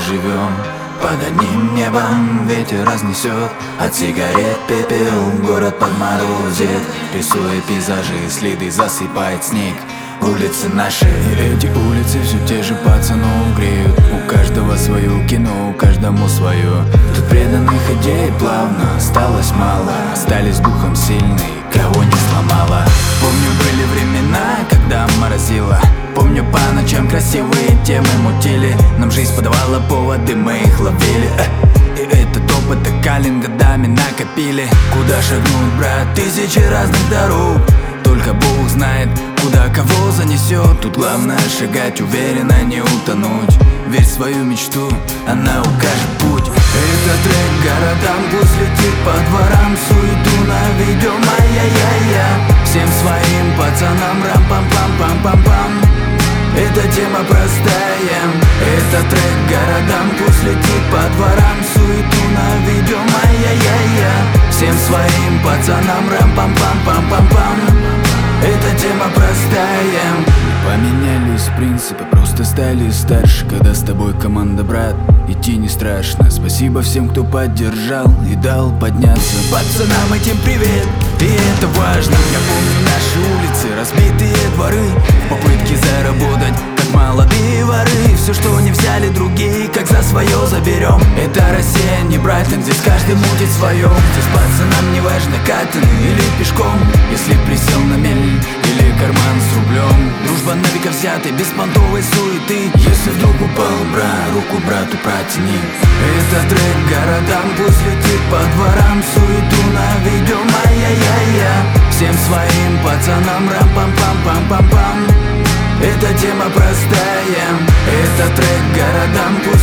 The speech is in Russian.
живем под одним небом. Ветер разнесет от сигарет пепел, город подморозит, рисуя пейзажи, следы засыпает снег. Улицы наши, эти улицы все те же пацанов греют. У каждого свое кино, каждому свое. Тут преданных идей плавно осталось мало. Остались духом сильные, кого не сломало. Помню, были времена, когда морозило. Помню, по ночам красивые темы мутили. Нам жизнь подавала поводы, мы их ловили. И этот опыт Калин годами накопили. Куда шагнуть, брат, тысячи разных дорог. Только Бог знает, куда кого занесет. Тут главное шагать уверенно, не утонуть. Верь в свою мечту, она укажет путь. Этот трек городам пусть летит по дворам. Суету наведем, ай-яй-яй-я. Всем своим пацанам рам-пам-пам-пам-пам-пам. Эта тема простая. Этот трек городам пусть летит по дворам. Суету наведем, ай-яй-яй-я. Всем своим пацанам рам-пам-пам-пам-пам-пам. Эта тема простая. Поменялись принципы, просто стали старше. Когда с тобой команда, брат, идти не страшно. Спасибо всем, кто поддержал и дал подняться. Пацанам этим привет, и это важно. Я помню наши улицы, разбитые дворы, в попытке заработать, как молодые воры. Все, что не взяли другие, как за свое заберем. Это Россия, не Брайтон, здесь каждый мутит свое. Здесь пацанам не важно, как ты или пешком, если присел на мель или карман с рублем. Дружба на века взятой, без понтовой суеты. Если вдруг упал, брат, руку брату протяни. Этот трек городам пусть летит по дворам. Суету наведем, ай-яй-яй-я. Всем своим пацанам рам-пам-пам-пам-пам-пам. Эта тема простая. Этот трек городам пусть